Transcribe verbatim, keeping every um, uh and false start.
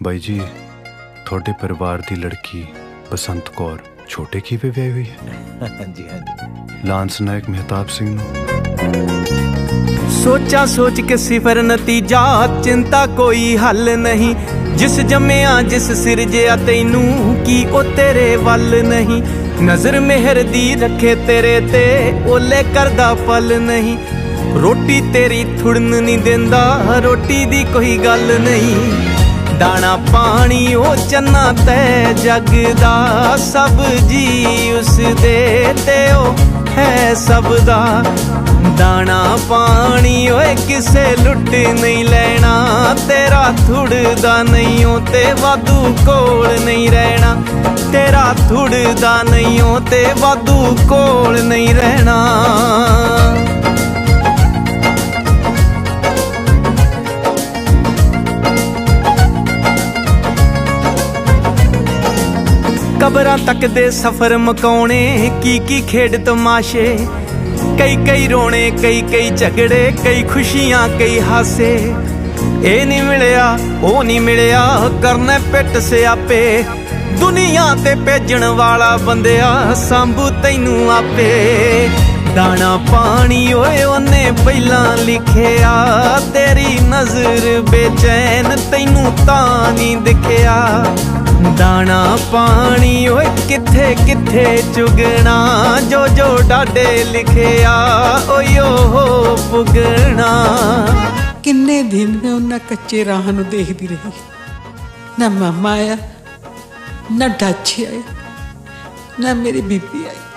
ਬਾਈ ਜੀ ਤੁਹਾਡੇ ਪਰਿਵਾਰ ਦੀ ਲੜਕੀ ਬਸੰਤ ਕੌਰ ਛੋਟੇ ਖੀਵੇ ਵਿਆਹੀ ਹੋਈ ਹੈ? ਹਾਂਜੀ ਹਾਂਜੀ। ਲਾਂਸ ਨਾਇਕ ਮਹਿਤਾਬ ਸਿੰਘ ਨੂੰ सोचा सोच के सिफर नतीजा, चिंता कोई हल नहीं। जिस जम्मिया जिस सिरजिया तैनू की ओ तेरे वल नहीं। नजर मेहर दी रखे तेरे ते ओले करदा पल नहीं। रोटी तेरी थुड़न नहीं देंदा, रोटी दी कोई गल नहीं। दाना पानी ओ चन्ना तै जगदा, सब जी उस दे ते ओ है सबदा। दाना पानी ओए किसे लुट नहीं लेना, तेरा थुड़दा नहीं हो ते वादू कोल नहीं रहना। तेरा थुड़दा नहीं हो ते वादू कोल नहीं रहना। कबरां तक दे सफर मकाउने, की की खेड तमाशे। कई कई रोने कई कई झगड़े, कई खुशियां कई हासे। ए नहीं मिलया ओ नहीं मिलया, करने पिट स्यापे। दुनिया ते भेजण वाला बंदिया सांभू तैनू आपे। दाना पानी ओए ओने पहला लिखिया, तेरी नजर बेचैन तैनू तां नहीं दिखिया। दाना पानी ओए किथे किथे चुगना, जो जो डाडे लिखिया ओयो हो पुगना। किन्ने दिन मैं उन्हें कच्चे राह नूं देखदी रही। ना मामा आया, ना डाची आए, ना मेरी बीबी आई।